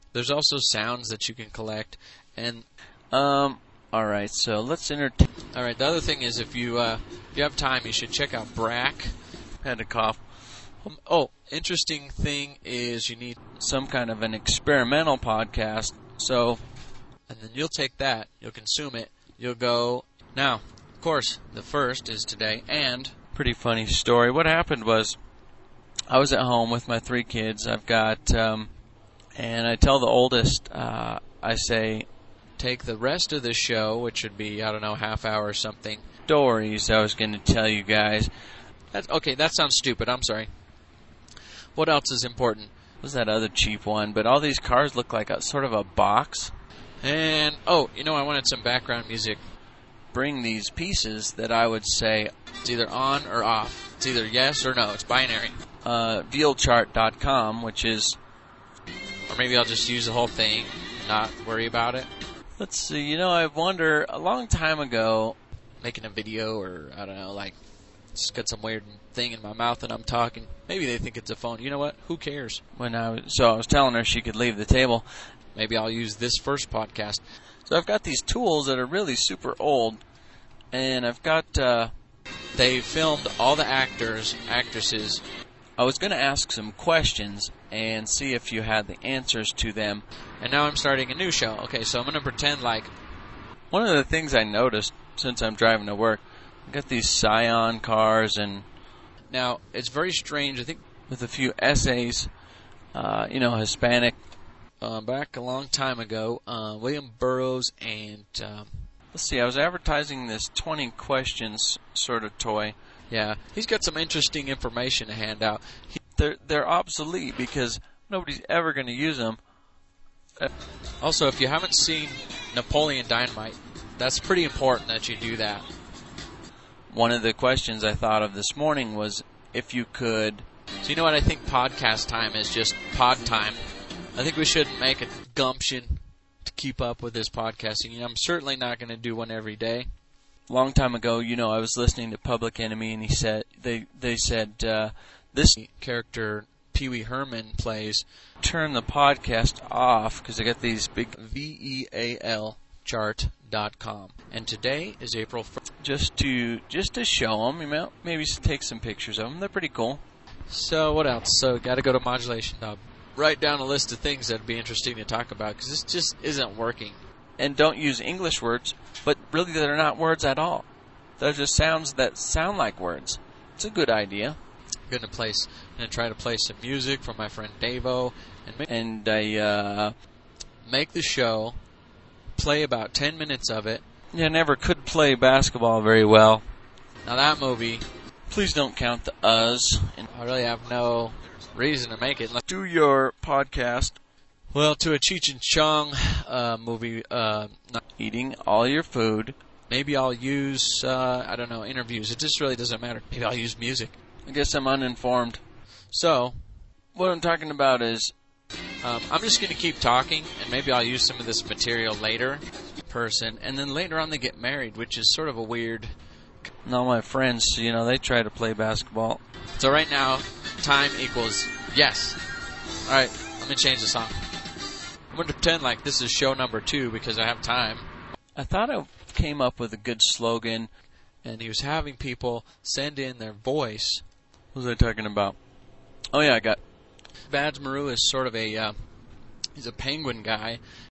There's also sounds that you can collect. And alright, so let's entertain. Alright, the other thing is if you have time, you should check out Brack. Had to cough. Interesting thing is you need some kind of an experimental podcast, so... And then you'll take that, you'll consume it, you'll go... Now, of course, the first is today, and... Pretty funny story. What happened was, I was at home with my 3 kids. I've got, and I tell the oldest, I say... Take the rest of the show, which would be, I don't know, half hour or something. Stories I was going to tell you guys. Okay, that sounds stupid, I'm sorry. What else is important? What was that other cheap one? But all these cars look like a sort of a box. And, I wanted some background music. Bring these pieces that I would say... It's either on or off. It's either yes or no. It's binary. Dealchart.com, which is... Or maybe I'll just use the whole thing and not worry about it. Let's see, I wonder, a long time ago... Making a video or, I don't know, like... Just got some weird thing in my mouth and I'm talking. Maybe they think it's a phone. You know what? Who cares? I was telling her she could leave the table. Maybe I'll use this first podcast. So I've got these tools that are really super old. And I've got... They filmed all the actors, actresses. I was going to ask some questions and see if you had the answers to them. And now I'm starting a new show. Okay, so I'm going to pretend like... One of the things I noticed since I'm driving to work, I got these Scion cars and... Now, it's very strange, I think... With a few essays, Hispanic. Back a long time ago, William Burroughs and... Let's see, I was advertising this 20 questions sort of toy. Yeah, he's got some interesting information to hand out. They're obsolete because nobody's ever going to use them. Also, if you haven't seen Napoleon Dynamite, that's pretty important that you do that. One of the questions I thought of this morning was if you could... So you know what I think podcast time is? Just pod time. I think we should make a gumption to keep up with this podcasting. I'm certainly not going to do one every day. Long time ago, I was listening to Public Enemy, and he said they said this character Pee Wee Herman plays. Turn the podcast off because I got these big VEAL chart.com, and today is April 1st. Just to show them, maybe take some pictures of them. They're pretty cool. So what else? So got to go to Modulation. Write down a list of things that'd be interesting to talk about because this just isn't working. And don't use English words, but really they're not words at all. They're just sounds that sound like words. It's a good idea. I'm gonna try to play some music from my friend Davo, and make the show. Play about 10 minutes of it. Yeah, never could play basketball very well. Now that movie. Please don't count the us. I really have no reason to make it. Do your podcast. Well, to a Cheech and Chong movie, not eating all your food. Maybe I'll use, interviews. It just really doesn't matter. Maybe I'll use music. I guess I'm uninformed. So, what I'm talking about is... I'm just going to keep talking, and maybe I'll use some of this material later, and then later on they get married, which is sort of a weird... And all my friends, they try to play basketball. So right now, time equals yes. Alright, let me change the song. I'm going to pretend like this is show number 2 because I have time. I thought I came up with a good slogan. And he was having people send in their voice. What was I talking about? Oh yeah, I got... Bads Maru is sort of he's a penguin guy.